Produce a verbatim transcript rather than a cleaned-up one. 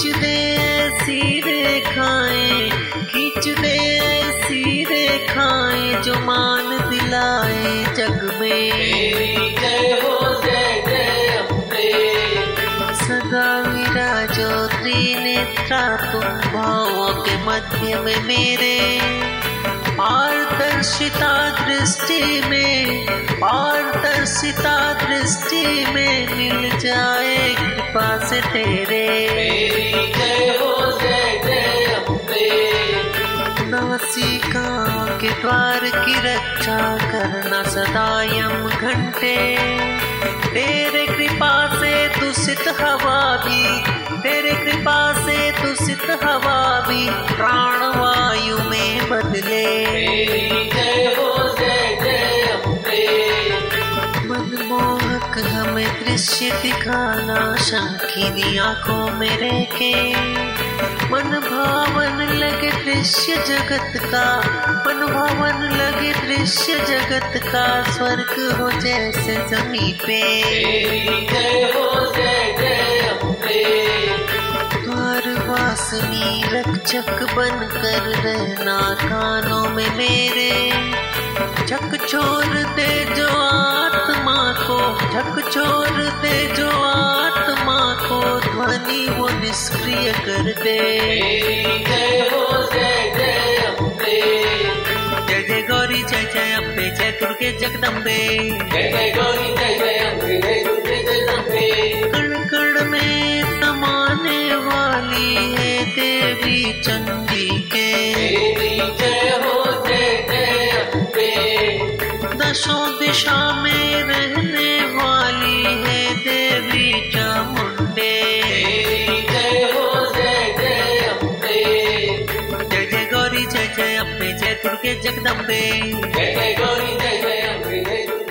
खींच दे ऐसी रेखाएं, खींच दे ऐसी रेखाएं जो मान दिलाए जग में। तेरी जय हो जय जय अम्बे। सदा विराजो त्रिनेत्रा तुम भावों के मध्य में मेरे। पारदर्शिता दृष्टि में, पारदर्शिता दृष्टि में मिल जाए कृपा से तेरे। तेरी जय हो जय जय अम्बे। नासिकाओं के द्वार की रक्षा करना सदा यम घंटे। तेरे कृपा से दूषित हवा भी, तेरे कृपा से दूषित हवा भी प्राणवायु में बदले। तेरी जय हो जय जय अम्बे। मनमोहक हमें दृश्य दिखाना शंखिनी आंखों में रेखे। मन भावन लगे दृश्य जगत का, मन भावन लगे दृश्य जगत का स्वर्ग हो जैसे जमी पे। तेरी जय हो जय जय अम्बे। द्वार वासनी रक्षक बनकर रहना कानों में मेरे। झक छोड़ दे जो आत्मा को, झक छोड़ दे जो आत्मा को ध्वनि वो निष्क्रिय कर दे। तेरी जय हो जय जय अम्बे। जय जय गौरी जय जय अम्बे, जय दुर्गे जगदम्बे। जय जय गौरी जय जय अम्बे, जय दुर्गे जगदम्बे। कण कण में समाने वाली है देवी चंडी के। तेरी जय हो जय जय अम्बे। दशों दिशा में रहने वाली है देवी चामुंडे। तेरी जय हो जय जय अम्बे। जय जय गौरी जय जय अम्बे, जय दुर्गे जगदम्बे। जय जय गौरी जय जय अम्बे, जय दुर्गे